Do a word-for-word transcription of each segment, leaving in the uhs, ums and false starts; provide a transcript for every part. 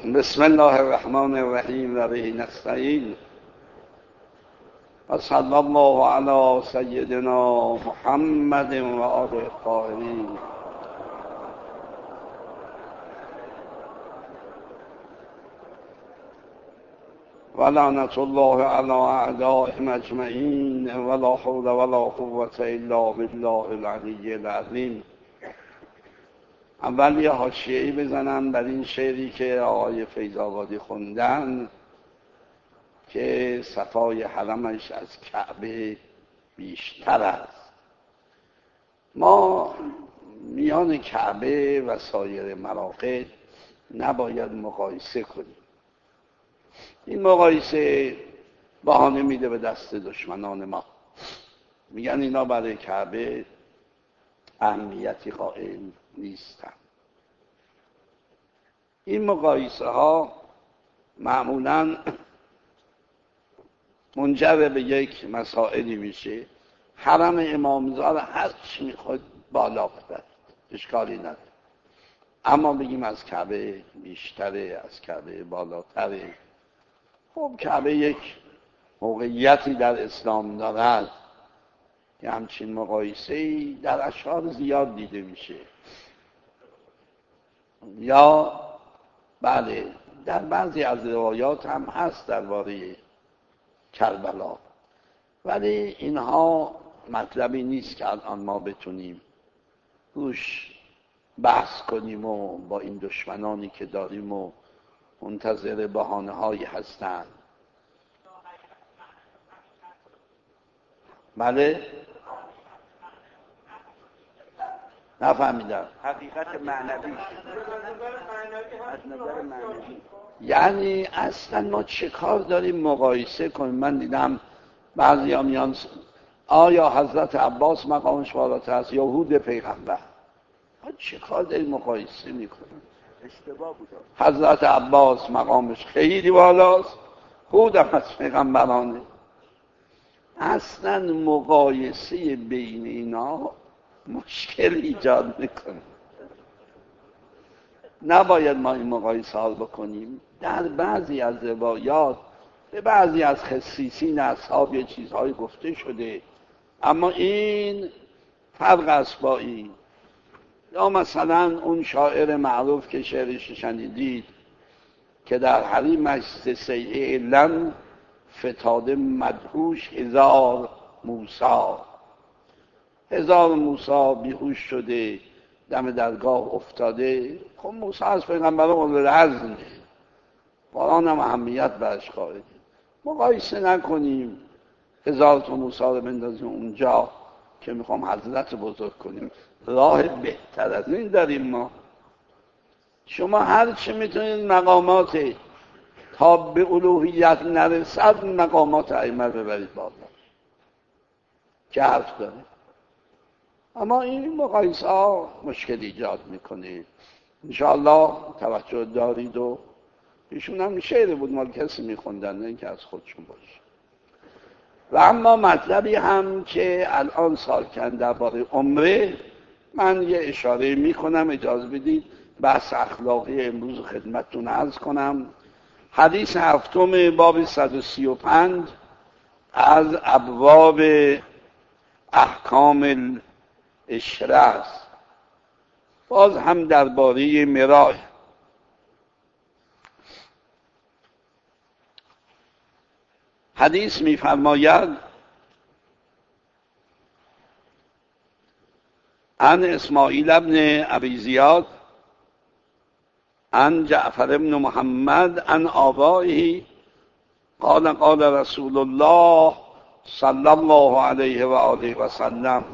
بسم الله الرحمن الرحیم و به نستعین و صلی الله علی سیدنا محمد و آله الطاهرین. و لعنت الله علی اعدائهم اجمعین و لا حول ولا قوة الا بالله العلی العظیم. اول یه حاشیه‌ای بزنم بر این شعری که آقای فیض‌آبادی خوندن که صفای حرمش از کعبه بیشتر است. ما میان کعبه و سایر مراقد نباید مقایسه کنیم. این مقایسه بهانه میده به دست دشمنان ما، میگن اینا برای کعبه اهمیتی قائل نیستن. این مقایسه ها معمولاً منجر به یک مسائلی میشه. حرم امامزاده هر چی میخواد بالا ببرد، اشکالی نداره، اما بگیم از کعبه بیشتره، از کعبه بالاتره. خب کعبه یک موقعیتی در اسلام دارد که همچین مقایسه‌ای در اشعار زیاد دیده میشه، یا بله در بعضی از روایات هم هست درباره کربلا، ولی اینها مطلبی نیست که الان ما بتونیم روش بحث کنیم و با این دشمنانی که داریم و منتظر بهانه هایی هستند. بله نفهمیدم. حقیقت معنوی از نظر معنوی یعنی اصلا ما چه کار داریم مقایسه کنیم؟ من دیدم بعضی ها میان آیا حضرت عباس مقامش بالاتر است یا هود پیغمبر؟ ما چه کار داریم مقایسه میکنیم؟ اشتباه بود. حضرت عباس مقامش خیلی بالاست، هود هم از پیغمبرانه. اصلا مقایسه بین اینا مشکل ایجاد میکنه. نباید ما این مقایسه ها بکنیم. در بعضی از روایات به بعضی از خصیصین اصحاب یه چیزهای گفته شده، اما این فرق است با این. یا مثلا اون شاعر معروف که شعرش شنیدید که در حریمش ز سیئه لن فتاده مدهوش هزار موسی، هزار موسی بیهوش شده دم درگاه افتاده. خب موسی از پیغمبران اولو العزمه، قرآن هم اهمیت برش قائله. مقایسه نکنیم هزار تا موسی رو بندازیم اونجا که میخوام حضرت بزرگ کنیم. راه بهتر از این داریم ما. شما هر چی میتونید مقامات تا به الوهیت نرسد مقامات ائمه ببرید بالا که حرف داره، اما این مقایسه ها مشکل ایجاد میکنه. انشاءالله توجه دارید. و ایشون هم شعر بود مال کسی میخوندن، نه اینکه از خودشون باشه. و اما مطلبی هم که الان سال کردن درباره عمره، من یه اشاره میکنم، اجازه بدید بحث اخلاقی امروز خدمتتون عرض کنم. حدیث هفتم باب صد و سی و پنج از ابواب احکام العشره است. باز هم درباره میراث. حدیث می‌فرماید عن اسماعیل ابن ابی زیاد عن جعفر ابن محمد عن آبائه قال قال رسول الله صلی الله علیه و آله و سلم.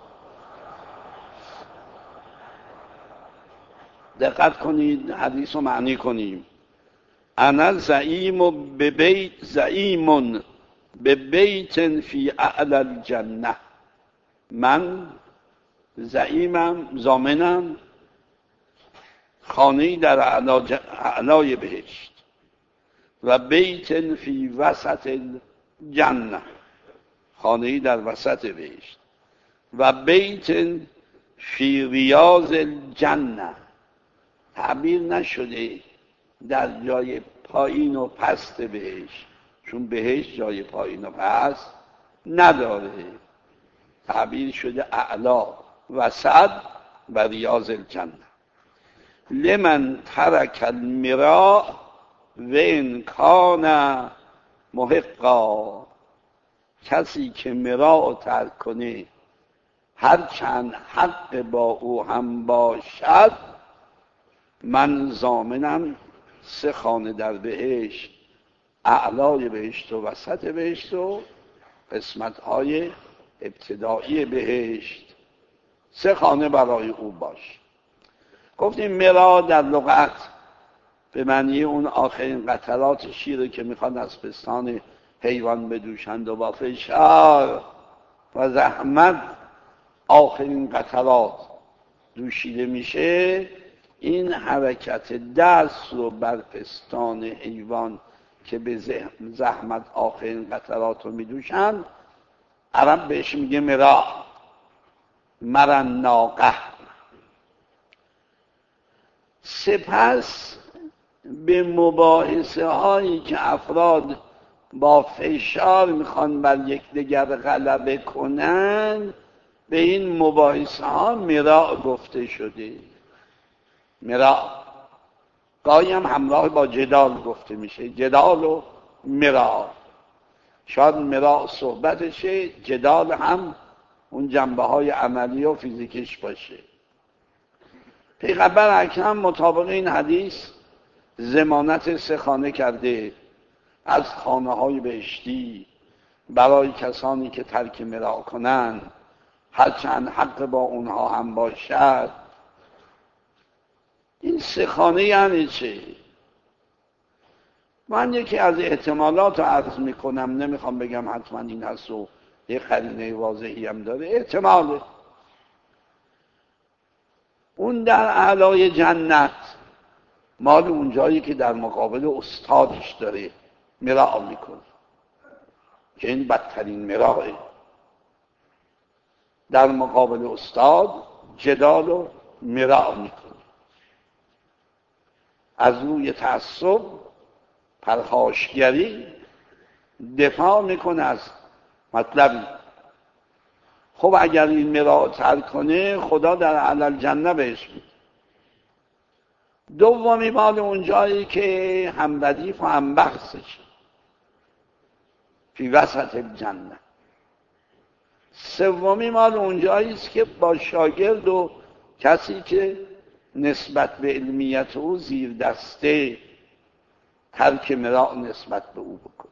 دقت کنید، حدیث رو معنی کنیم. انا زعیم به بیت زعیم به بیت فی اعلی الجنه. من زعیمم، ضامنم خانه‌ای در اعلای بهشت، و بیت فی وسط الجنه، خانه‌ای در وسط بهشت، و بیت فی ریاض الجنه. تعبیر نشده در جای پایین و پست بهشت، چون بهشت جای پایین و پست نداره، تعبیر شده اعلا وسط و ریاض الجنه. لمن ترک المراء و ان کان محقا، کسی که مراء ترک کنه هر چند حق با او هم باشد، من ضامنم سه خانه در بهشت، اعلای بهشت و وسط بهشت و قسمت‌های ابتدایی بهشت، سه خانه برای او باش. گفتیم مرا در لغت به معنی اون آخرین قطرات شیره که میخواد از پستان حیوان بدوشند و با فشار و زحمت آخرین قطرات دوشیده میشه. این حرکت دست رو بر پستان حیوان که به زحمت آخرین قطرات رو میدوشند، عرب بهش میگه مرا، مرن ناقه. سپس به مباحثه هایی که افراد با فشار میخوان بر یکدیگر غلبه کنند، به این مباحثه ها مراء گفته شده. مراء گاهی هم همراه با جدال گفته میشه، جدال و مراء. شاید مراء صحبتشه، جدال هم اون جنبه های عملی و فیزیکش باشه. پیغمبر اکرم مطابق این حدیث ضمانت سه خانه کرده از خانه های بهشتی برای کسانی که ترک مراء کنند، هرچند حق با اونها هم باشد. این سه خانه یعنی چه؟ من یکی از احتمالات رو عرض میکنم، نمیخوام بگم حتما این هست و یه قرینه واضحی هم داره، احتماله. اون در اعلای جنت مال اون جایی که در مقابل استادش داره مراء میکنه، که این بدترین مراءه. در مقابل استاد جدال و مراء میکنه، از روی تعصب پرخاشگری دفاع میکنه از مطلبی. خب اگر این مراء ترک کنه، خدا در اعلی الجنه بهش میده. دومی مال اون جایی که هم ردیف و هم بحثش فی وسط الجنه. سومی مال اون جایی است که با شاگرد و کسی که نسبت به علمیت او زیر دسته ترک مراء نسبت به او بکن.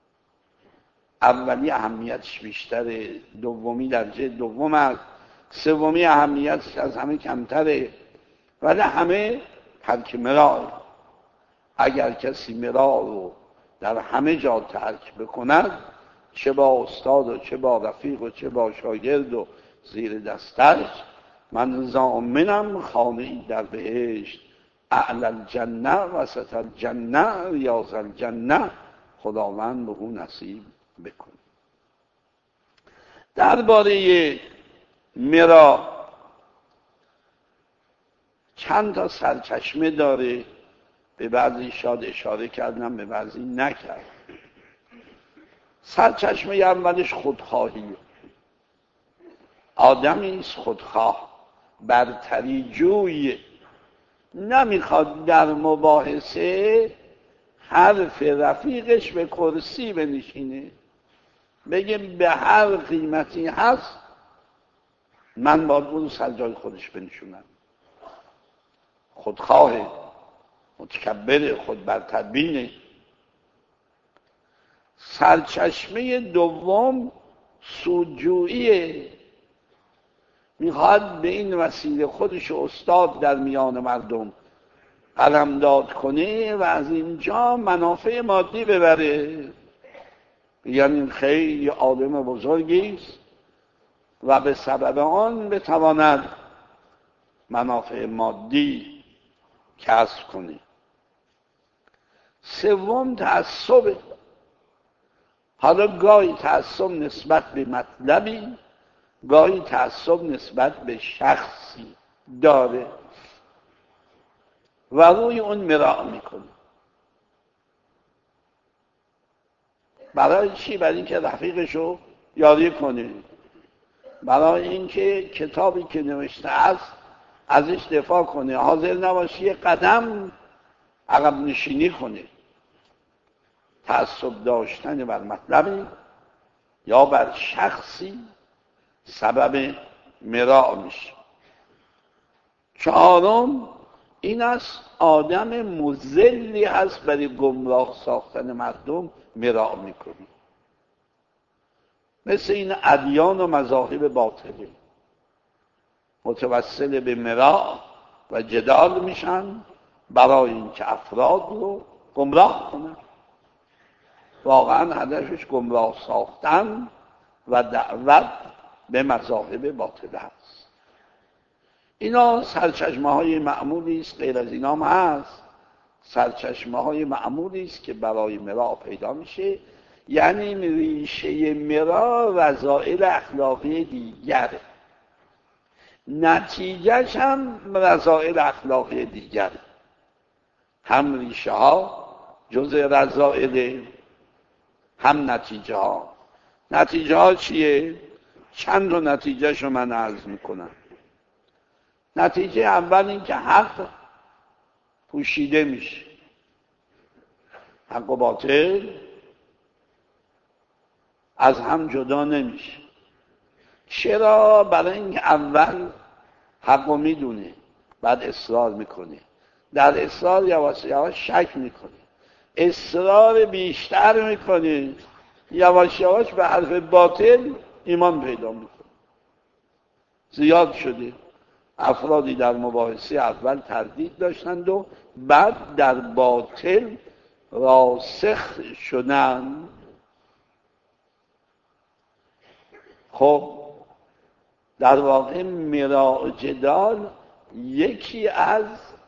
اولی اهمیتش بیشتره، دومی درجه دوم است، سومی اهمیتش از همه کمتره، ولی همه ترک مراء. اگر کسی مراء رو در همه جا ترک بکند، چه با استاد و چه با رفیق و چه با شاگرد و زیر دستش، من ضامنم خانه ای در بهشت، اعلی الجنه وسط الجنه ریاض الجنه، خداوند به او نصیب بکن. درباره مراء چند تا سرچشمه داره، به بعضی شاد اشاره کردم، به بعضی نکرد. سرچشمه اولش خودخواهی. آدمی است خودخواه، برتری جوی، نمیخواد در مباحثه حرف رفیقش به کرسی بنشینه، بگه به هر قیمتی هست من باید اون سر جای خودش بنشونم. خودخواه، متکبر، خود برتربینه. سرچشمه دوم سودجوییه، میخواد به این وسیله خودش استاد در میان مردم قلمداد کنه و از اینجا منافع مادی ببره. یعنی این خیلی عالم بزرگی است و به سبب آن بتواند منافع مادی کسب کنه. سوم تعصب. حالا گاهی تعصب نسبت به مطلبی، گاهی تعصب نسبت به شخصی داره و روی اون مراء میکنه. برای چی؟ برای اینکه رفیقشو یاری کنه، برای اینکه کتابی که نوشته است ازش دفاع کنه، حاضر نباشه یه قدم عقب نشینی کنه. تعصب داشتن بر مطلبی یا بر شخصی سبب مراع میشه. چهارم این است آدم مذلی هست برای گمراه ساختن مردم مراع میکنه. مثل این ادیان و مذاهب باطله متوسل به مراع و جدال میشن برای اینکه افراد رو گمراه کنن. واقعا هدفش گمراه ساختن و دعوت به مذاهب باطله هست. اینا سرچشمه های معمولی است، غیر از اینا هم هست. سرچشمه های معمولی است که برای مراع پیدا میشه، یعنی ریشه مراع رذائل اخلاقی دیگره، نتیجهش هم رذائل اخلاقی دیگره. هم ریشه ها جز رذائل، هم نتیجه ها. نتیجه ها چیه؟ چند تا نتیجه شو من عرض میکنم. نتیجه اول این که حق پوشیده میشه، حق و باطل از هم جدا نمیشه. چرا؟ برای اینکه اول حق رو میدونه، بعد اصرار میکنه، در اصرار یواش یواش شک میکنه، اصرار بیشتر میکنه، یواش یواش به حرف باطل ایمان پیدا میکنه. زیاد شده افرادی در مباحثه اول تردید داشتند و بعد در باطل راسخ شدند. خب در واقع مراع جدال یکی از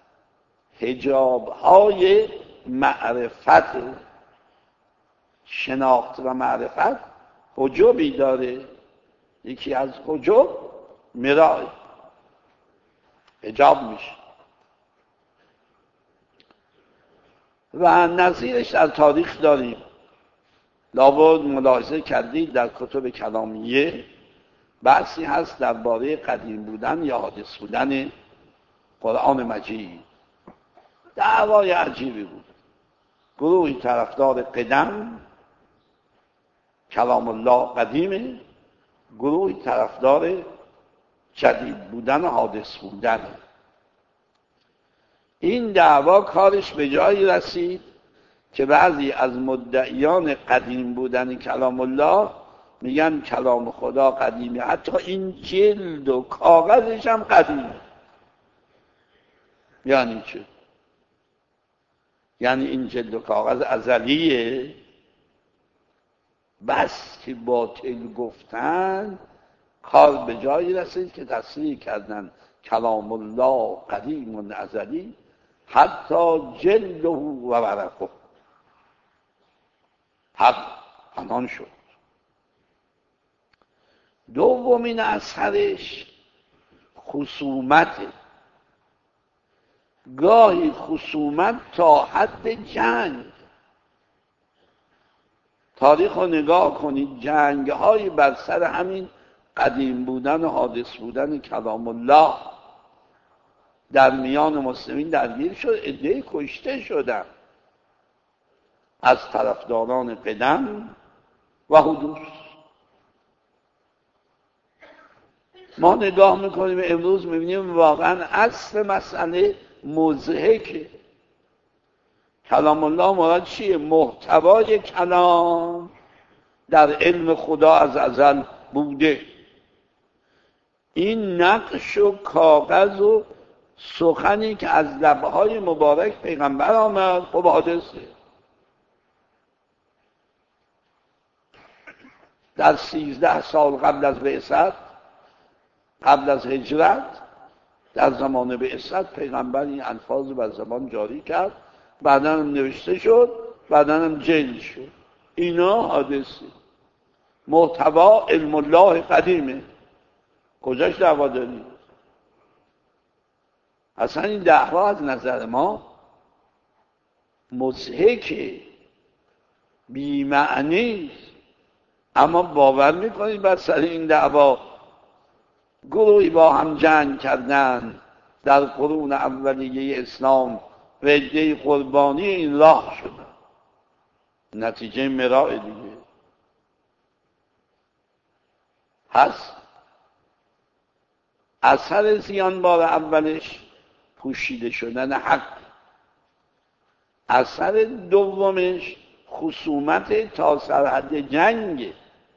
حجاب‌های معرفت، شناخت و معرفت حجابی داره. یکی از حجاب مراع حجاب میشه و نظیرش در تاریخ داریم. لابد ملاحظه کردید در کتب کلامیه بحثی هست درباره قدیم بودن یا حادث بودن قرآن مجید. دعوای عجیبی بود. گروهی طرفدار قدم کلام الله قدیمه، گروهی طرفدار جدید بودن و حادث بودن. این دعوا کارش به جایی رسید که بعضی از مدعیان قدیم بودن کلام الله میگن کلام خدا قدیمه، حتی این جلد و کاغذش هم قدیمه. یعنی چه؟ یعنی این جلد و کاغذ ازلیه؟ بس که باطل گفتن کار به جایی رسید که تصریح کردن کلام الله قدیم و ازلی، حتی جلده و ورقه. حق پنهان شد. دومین اثرش خصومت، گاهی خصومت تا حد جنگ. تاریخ رو نگاه کنید، جنگ های بر سر همین قدیم بودن و حادث بودن کلام الله در میان مسلمین درگیر شد، عده‌ای کشته شدن از طرفداران قدم و حدوث. ما نگاه میکنیم امروز میبینیم واقعا اصل مسئله مضحکه. کلام الله مراد چیه؟ محتوای کلام در علم خدا از ازل بوده. این نقش و کاغذ و سخنی که از لبهای مبارک پیغمبر آمد خب حادثه. در سیزده سال قبل از بعثت، قبل از هجرت، در زمان بعثت پیغمبر این الفاظ بر زبان جاری کرد، بعداً هم نوشته شد، بعداً هم جلد شد. اینا حادثه. محتوا علم الله قدیمه. کجاش دعوا داریم؟ اصلا این دعوا از نظر ما مضحکه. بی معنی است. اما باور میکنید بر سر این دعوا گروهی با هم جنگ کردند در قرون اولیه اسلام و عده قربانی این راه شدن. نتیجه مرای دیگه هست. اثر زیان بار اولش پوشیده شدن حق، اثر دومش خصومت تا سرحد جنگ،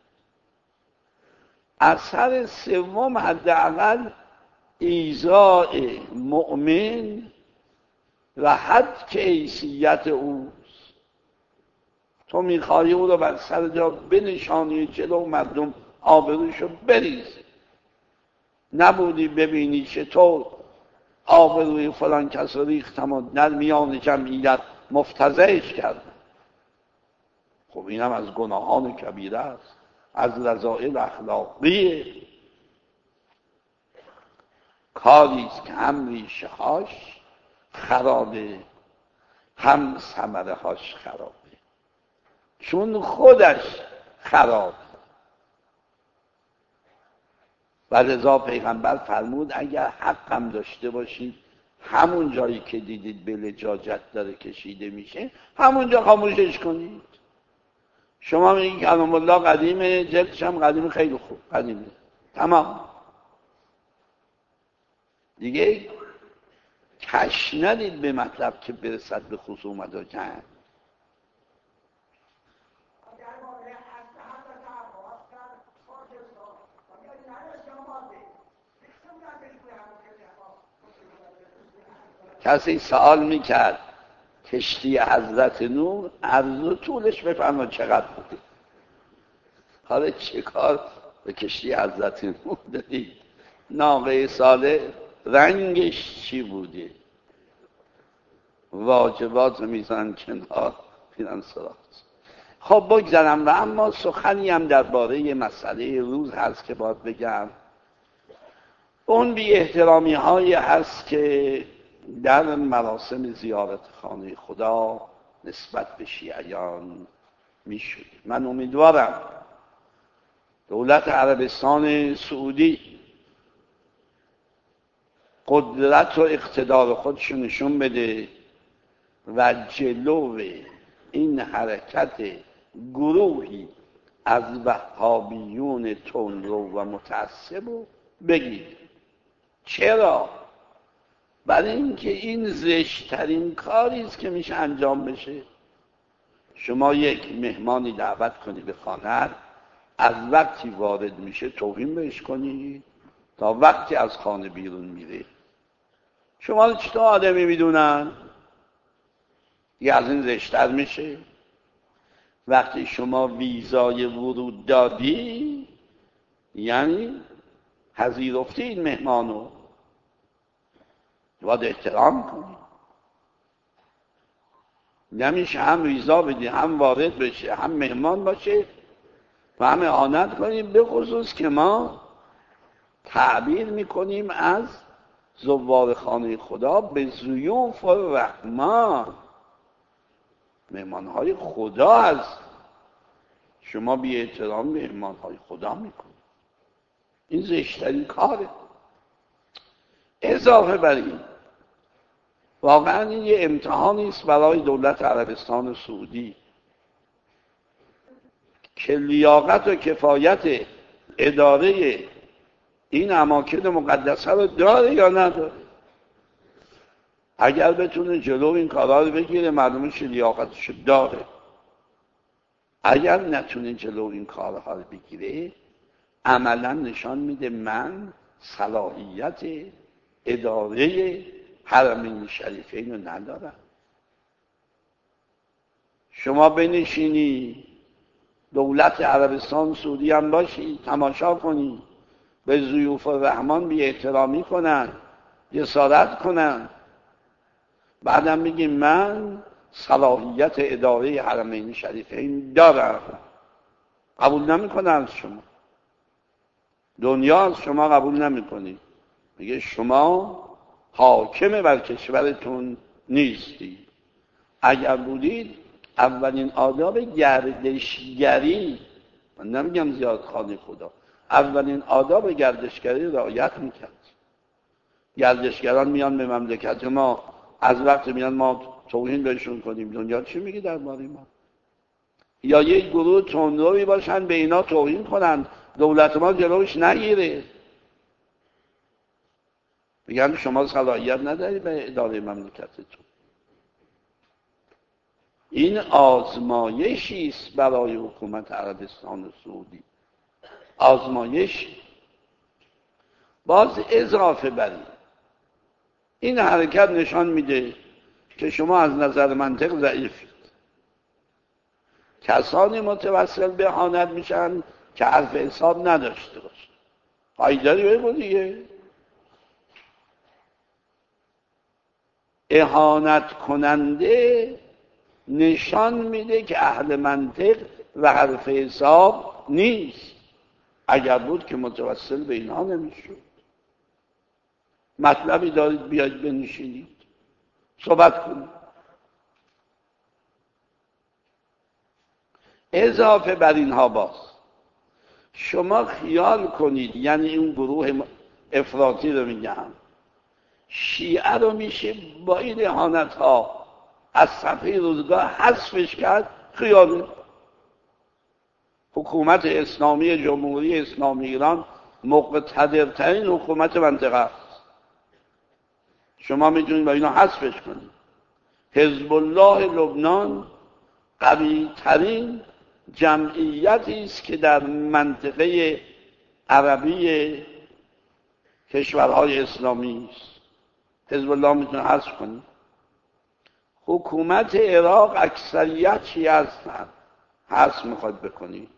اثر سوم حداقل ایذاء مؤمن و حد که حیثیت اوست. تو میخوای او رو بر سر جا بنشانی جلو مردم آبروشو بریزی. نبودی ببینی چطور آبروی فلان کس رو ریختم و در میان جمعیت مفتضحش کردم. خب اینم از گناهان کبیره است، از رذائل اخلاقیه. کاریست که هم ریشه هاش خرابه هم ثمره هاش خرابه، چون خودش خراب. و لذا پیغمبر فرمود اگر حقم داشته باشید همون جایی که دیدید به لجاجت داره کشیده میشه همونجا خاموشش کنید. شما میگید کلام الله قدیمه، جلدش هم قدیمه، خیلی خوب قدیمه، تمام دیگه کش ندید به مطلب که برسد به خصومت و جنگ. کسی سوال میکرد کشتی حضرت نوح عرض و طولش بفرما چقدر بوده؟ حالا چه کار به کشتی حضرت نوح دارید؟ ناقه صالح رنگش چی بوده؟ واجبات میزن کنار پیرن سراغ. خب بگذارم. و اما سخنی هم درباره مسئله روز هست که باید بگم. اون بی احترامی های هست که در مراسم زیارت خانه خدا نسبت به شیعیان می شود. من امیدوارم دولت عربستان سعودی قدرت و اقتدار خودش نشون بده و جلو این حرکت گروهی از وهابیون تندرو و متعصب رو بگیره. چرا؟ برای اینکه این زشت‌ترین کاری است که میشه انجام بشه. شما یک مهمانی دعوت کنی به خانه‌ات، از وقتی وارد میشه توهین بهش کنی تا وقتی از خانه بیرون میره. شما رو چطور آدمی میدونن؟ یه از این زشت‌تر میشه. وقتی شما ویزای ورود دادی یعنی پذیرفتی این مهمانو، باید احترام کنی. نمیشه هم ویزا بدی هم وارد بشه هم مهمان باشه و هم اعانت کنیم. به خصوص که ما تعبیر میکنیم از زوار خانه خدا به ضیوف الرحمن، مهمانهای خدا هست. شما بی احترام به مهمانهای خدا میکنید. این زشترین کاره. اضافه بر این واقعا این یه امتحانی است برای دولت عربستان سعودی که لیاقت و کفایت اداره این اماکن مقدسه رو داره یا نداره. اگر بتونه جلو این کارا رو بگیره معلومش لیاقتش داره. اگر نتونه جلو این کارها رو بگیره عملا نشان میده من صلاحیت اداره حرمین شریفین رو ندارم. شما بنشینی دولت عربستان سعودی هم باشی تماشا کنی به ضیوف الرحمن بی احترامی کنن، جسارت کنن، بعدم میگی من صلاحیت اداره حرمین شریفین دارم. قبول نمیکنه از شما. دنیا از شما قبول نمیکنه. میگه شما حاکم بر کشورتون نیستی. اگر بودید اولین آداب گردشگری، من نمیگم زیاد خانه خدا، اولین آداب گردشگری رعایت میکرد. گردشگران میان به مملکت ما، از وقت میان ما توهین بهشون کنیم، دنیا چی میگه درباره ما؟ یا یک گروه تندروی باشن به اینا توهین کنن، دولت ما جلوش نگیره، بگن شما صلاحیت نداری به اداره مملکتتون. این آزمایشی است برای حکومت عربستان و سعودی، آزمایش. باز اضافه بر این، این حرکت نشان میده که شما از نظر منطق ضعیفید. کسانی متوسل به اهانت میشن که حرف حساب نداشته باشه. پایداری بگو دیگه. اهانت کننده نشان میده که اهل منطق و حرف حساب نیست. اگر بود که متوسل به اینها نمیشود. مطلبی دارید بیاید بنشینید صحبت کنید. اضافه بر اینها باز شما خیال کنید، یعنی این گروه افراطی رو میگم، شیعه رو میشه با این اهانت ها از صفحه روزگار حذفش کرد. خیاله. حکومت اسلامی جمهوری اسلامی ایران مقتدرترین حکومت منطقه است. شما میتونید با اینا حذفش کنید. حزب الله لبنان قوی ترین جمعیتی است که در منطقه عربی کشورهای اسلامی است. حزب الله میتونه حذف کنید. حکومت عراق اکثریت شیعه هستند، حذف میخواد بکنید.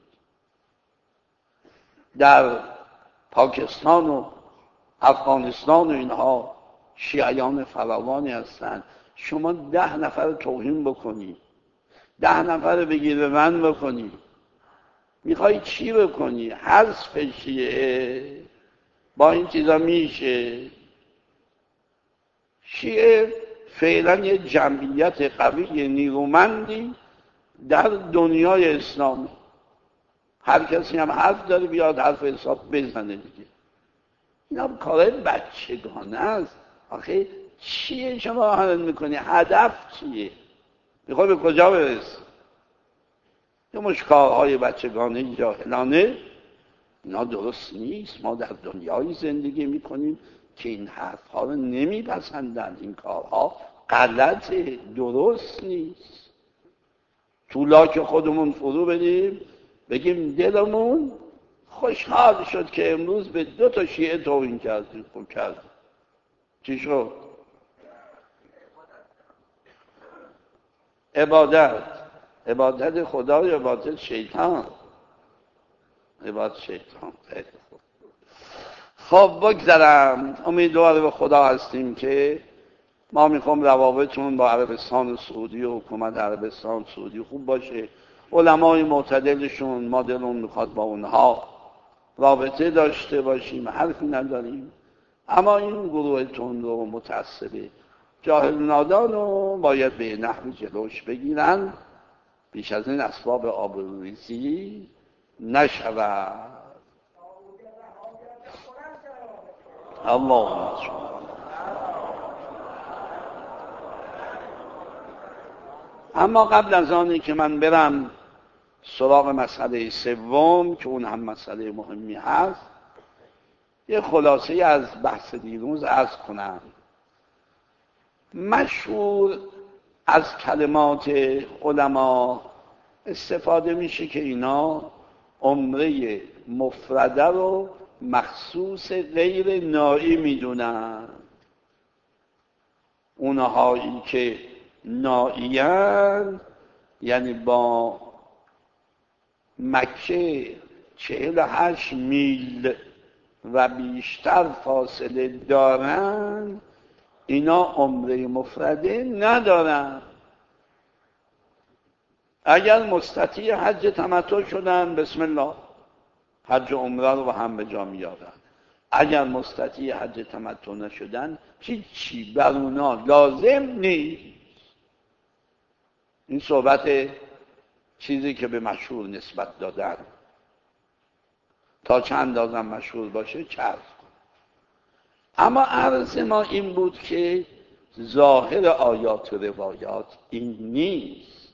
در پاکستان و افغانستان و اینها شیعیان فراوانی هستند. شما ده نفر توهین بکنید، ده نفر بگیر من بکنید، میخوای چی بکنی؟ حذف شیعه با این چیزا میشه. شیعه فعلا یه جمعیت قوی نیرومندی در دنیای اسلامی. هر کسی هم حرف داره بیاد حرف حساب بزنه دیگه. اینا کارهای بچگانه است. آخه چیه شما حرف میکنی؟ هدف چیه؟ میخوای به کجا برسی؟ یه مشکارهای بچگانه جاهلانه، اینا درست نیست. ما در دنیای زندگی میکنیم که این حرفها رو نمیپسندن. این کارها غلطه، درست نیست. طولا که خودمون فرو بدیم بگیم دلمون خوشحال شد که امروز به دو تا شیعه توهین کردیم. خوب کردیم. چی شد؟ عبادت. عبادت خدا یا عبادت شیطان؟ عبادت شیطان. خیلی خوب. خب بگذارم. امیدوار به خدا هستیم که ما میخوام روابطمون با عربستان سعودی و حکومت عربستان سعودی خوب باشه. علمای معتدلشون، ما دلمون میخواد با اونها رابطه داشته باشیم، حرفی نداریم. اما این گروه تند و متعصبه جاهل نادان رو باید به نحوی جلوش بگیرن، بیش از این اسباب آبروریزی نشود. اللهم صل. اما قبل از آنی که من برم سراغ مسئله سوم که اون هم مسئله مهمی هست، یه خلاصه از بحث دیروز عرض کنم. مشهور از کلمات علما استفاده میشه که اینا عمره مفرده رو مخصوص غیر نائی میدونن. اونهایی که نائیان، یعنی با مکه چهل و هشت میل و بیشتر فاصله دارن، اینا عمره مفرده ندارن. اگر مستطیع حج تمتع شدن، بسم الله، حج و عمره رو با هم به جا میارن. اگر مستطیع حج تمتع نشدن، چی چی بر اونا لازم نیست. این صحبت چیزی که به مشهور نسبت دادن، تا چند اندازه مشهور باشه چرب. اما عرض ما این بود که ظاهر آیات و روایات این نیست.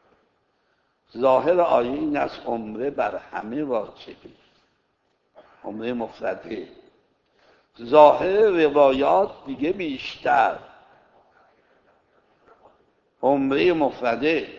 ظاهر آیه این است عمره بر همه واجبه، عمره مفرده. ظاهر روایات دیگه بیشتر، عمره مفرده.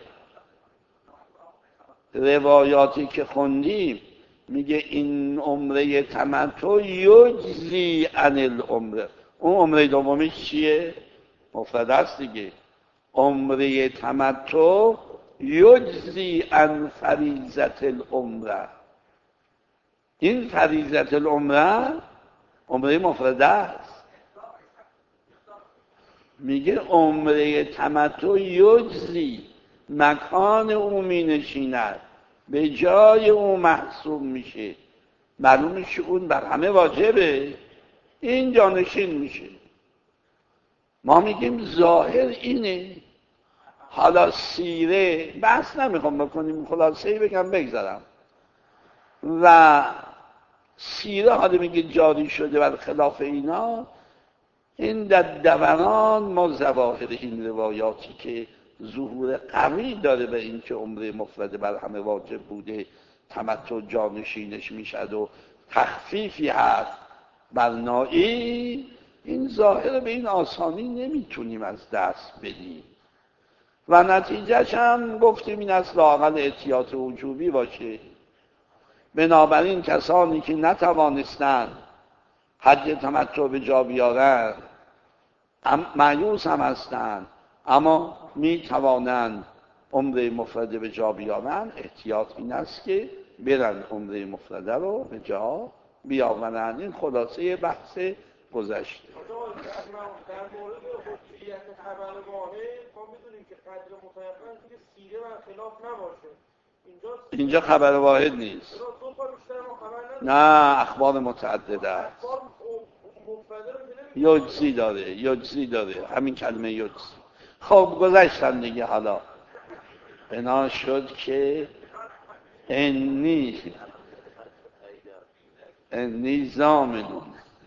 روایاتی که خوندیم میگه این عمره تمتع یجزی عن العمره. اون عمره دومیش چیه؟ مفرد است دیگه. عمره تمتع یجزی عن فریضت العمره. این فریضت العمره عمره مفرد است. میگه عمره تمتع یجزی، مکان او می نشیند، به جای او محسوب میشه، معلوم میشه اون بر همه واجبه، این جانشین میشه. ما میگیم ظاهر اینه. حالا سیره بحث نمیخوام بکنیم، خلاصه‌ای بگم بگذارم. و سیره حالا میگه جاری شده بر خلاف اینا. این در دوران ما ظواهر این روایاتی که ظهور قوی داره به این که عمره مفرده بر همه واجب بوده، تمتع جانشینش میشد و تخفیفی هست بر نائی، این ظاهر به این آسانی نمیتونیم از دست بدیم. و نتیجهش هم گفتیم این است لااقل احتیاط وجوبی باشه. بنابراین کسانی که نتوانستند حج تمتع به جا بیارن مایوس هم هستند، اما می توانند عمره مفرده به جا بیارن. احتیاط این است که برن عمره مفرده رو به جا بیاورن. این خلاصه بحث گذشته. در مورد حجیت خبر واحد ما میدونیم که قدر متيقن که سیره و خلاف نباشه. اینجا خبر واحد نیست. نه، اخبار متعدده است. یجزی داره، یجزی داره، همین کلمه یجزی. خب گذشتن دیگه. حالا بنا شد که انی انی زامنون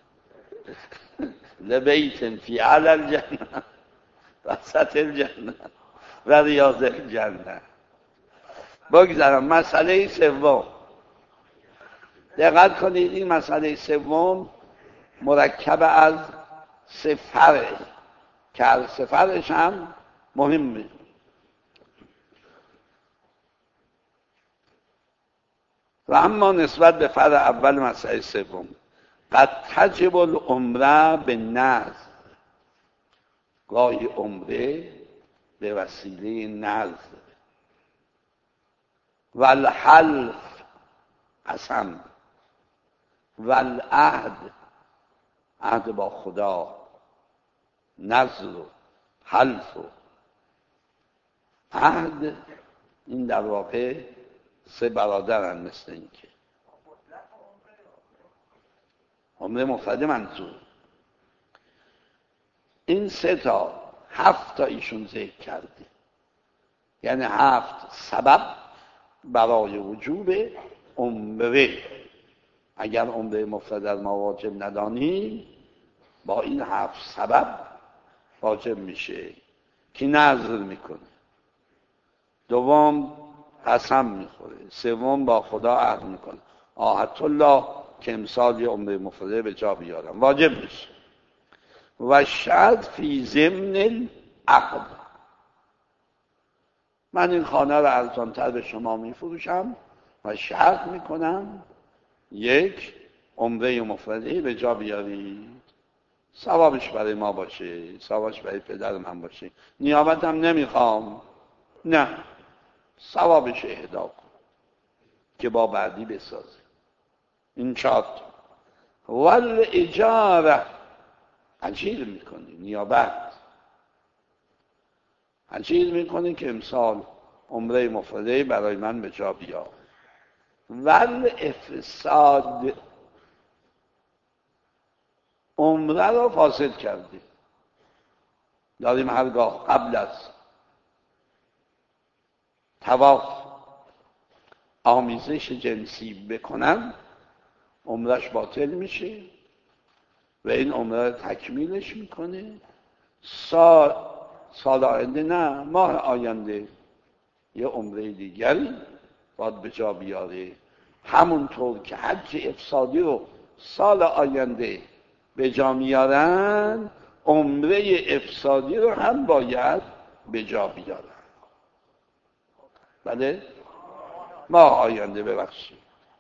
لبیت فی اعلی الجنه وسط الجنه و ریاض الجنه. بگذارم مسئله سوم. دقت کنید، این مسئله سوم مرکب از سه فرع که از سه فرعش هم مهمه. و اما نسبت به فرع اول مسئله سوم، قد تجب العمره به نذر. گاهی عمره به وسیله نذر و الحلف قسم و العهد عهد با خدا، نذر و حلف و عهد. این در واقع سه برادرن، مثل این که عمره مفرده منظور. این سه تا هفت تا ایشون ذکر کرده، یعنی هفت سبب برای وجوب عمره. اگر عمره مفرده ما واجب ندانیم، با این هفت سبب واجب میشه که نذر میکنه، دوم قسم میخوره، سوم با خدا عهد میکنه آهدت الله که امسال عمره مفرده به جا بیارم، واجب میشه. و شرط فی ضمن العقد، من این خانه رو ارزان‌تر به شما میفروشم و شرط میکنم یک عمره مفرده به جا بیارید، ثوابش برای ما باشه، ثوابش برای پدر من باشه، نیابتم نمیخوام، نه ثوابش اهدا کن که با بعدی بسازه. این چهار تا. ول اجاره، اجیر میکنی، نیابت اجیر میکنی که امسال عمره مفرده برای من به جا بیار. ول افساد، عمره رو فاسد کردی. داریم هرگاه قبل از طواف آمیزش جنسی بکنن عمرش باطل میشه و این عمره تکمیلش میکنه. سال سال آینده نه، ماه آینده یه عمره دیگری باید به جا بیاره. همونطور که حج افسادی رو سال آینده به جا میارن، عمره افسادی رو هم باید به جا بیارن. بله؟ ماه آینده ببخشید.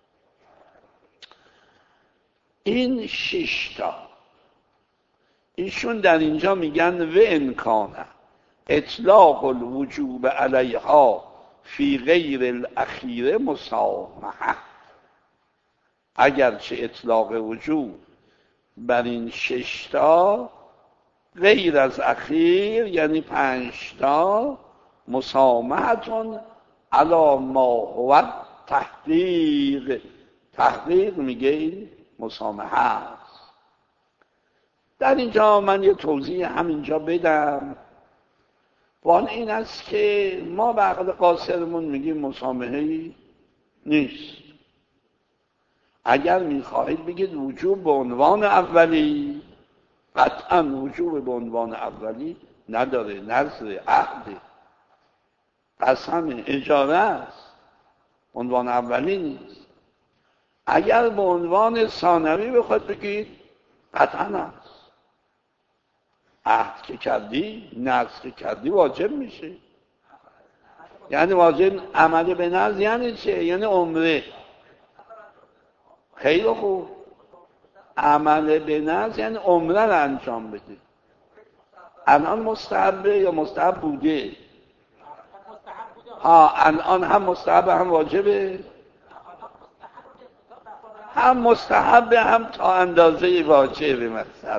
این شش تا ایشون در اینجا میگن و امکانه اطلاق الوجوب علیها فی غیر الاخیره مسامحه. اگرچه اطلاق وجوب بر این شش تا غیر از اخیر یعنی پنج تا مسامحتون علی ما هو تحقیق. تحقیق میگه این مسامحه است. در اینجا من یه توضیح همینجا بدم. وان این است که ما به عقل قاصرمون میگیم مسامحه‌ای نیست. اگر میخواهید بگید وجوب به عنوان اولی، قطعا وجوب به عنوان اولی نداره، نظر عهد قسم اجاره است، عنوان اولی نیست. اگر به عنوان ثانوی بخواد بگید قطعا است. عهد که کردی، نذر که کردی واجب میشه. یعنی واجب عمل به نذر یعنی چه؟ یعنی عمره. خیلی خوب. عمل به نذر یعنی عمره رو انجام بده. الان مستحبه یا مستحب بوده؟ ها الان هم مستحب هم واجبه؟ هم مستحب هم تا اندازه واجبه. مثلا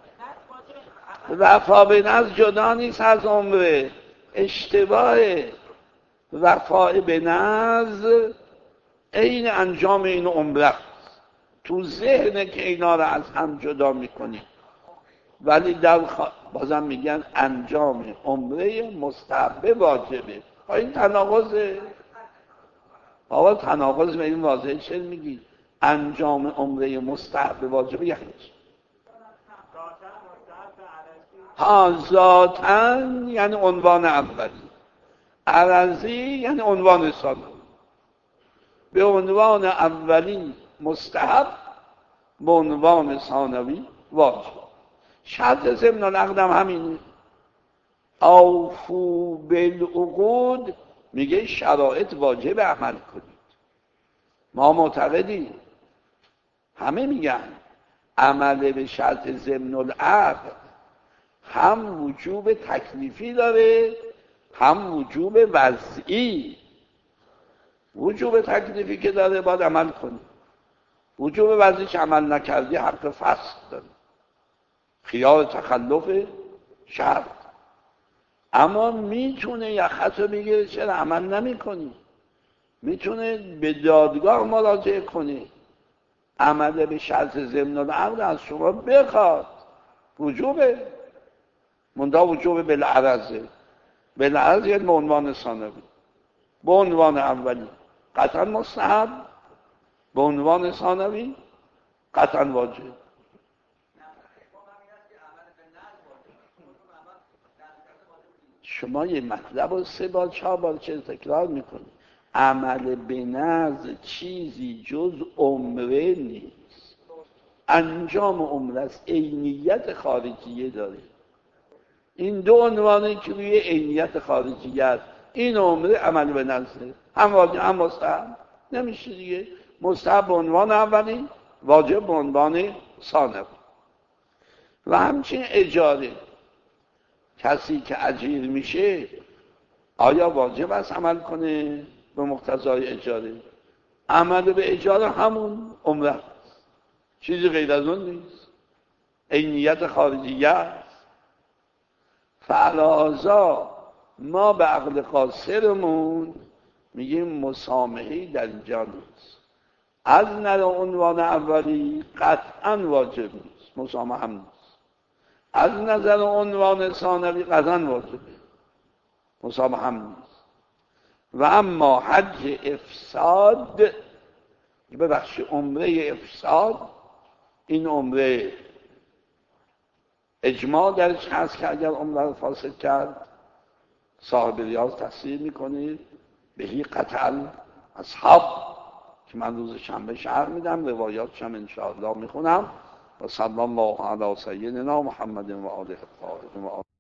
وفا به نذر جدا نیست از عمره. اشتباه وفا به نذر عین انجام این عمره تو ذهنه که اینا رو از هم جدا میکنی، ولی در خ... بازم میگن انجام عمره مستحب واجبه. این تناقضه. بابا تناقض به این واضحه. چه میگی انجام عمره مستحب واجبه؟ یعنی ها ذاتاً یعنی عنوان اولی، عرضی یعنی عنوان ثانی. به عنوان اولی مستحب، به عنوان ثانوی واجب. شرط ضمن العقد هم همینه. اوفو بالعقود میگه شرایط واجب عمل کنید. ما معتقدیم، همه میگن عمل به شرط ضمن العقد هم وجوب تکلیفی داره هم وجوب وضعی. وجوب تکلیفی که داره باید عمل کنی. وجوب وضعیش عمل نکردی حق فسخ داره، خیال تخلف شرط. اما میتونه یخت رو بگیره چرا عمل نمی کنی، میتونه به دادگاه مراجعه کنی، عمل به شرط ضمن العقد از شما بخواد. وجوبه مندا وجوب بالعرضه. بالعرض یعنی به عنوان ثانوی، به عنوان اولی قطعا مستحب، به عنوان ثانوی قطعا واجب. شما یه مطلب رو سه بار چهار بار چه تکرار میکنی. عمل به نذر چیزی جز عمره نیست. انجام عمره است، عینیت خارجیه داره. این دو عنوانی که روی عینیت خارجیه است، این عمره عمل به نذر هم واجب هم مستحب نمیشه دیگه. مستحب به عنوان اولی، واجب به عنوان ثانوی. و همچنین اجاره، کسی که اجیر میشه آیا واجب است عمل کنه به مقتضای اجاره؟ عمل به اجاره همون عمره است، چیزی غیر از اون نیست، عینیت خارجیه است. فعلاوه ما به عقل قاصرمون میگیم مسامحه‌ای در اینجا نیست. از نظر عنوان اولی قطعا واجب نیست، مسامحه هم نیست. از نظر عنوان ثانوی قطعا واجبه، مسامحه هم نیست. و اما حج افساد، ببخش عمره افساد، این عمره اجماع درش هست که اگر عمره رو فاسد کرد صاحب ریاض تصریح میکنه بهی قتل اصحاب، که من روز شنبه شرح میدم، روایاتش هم انشاءالله میخونم. و صلی الله علی سیدنا محمد و آله الطاهرین.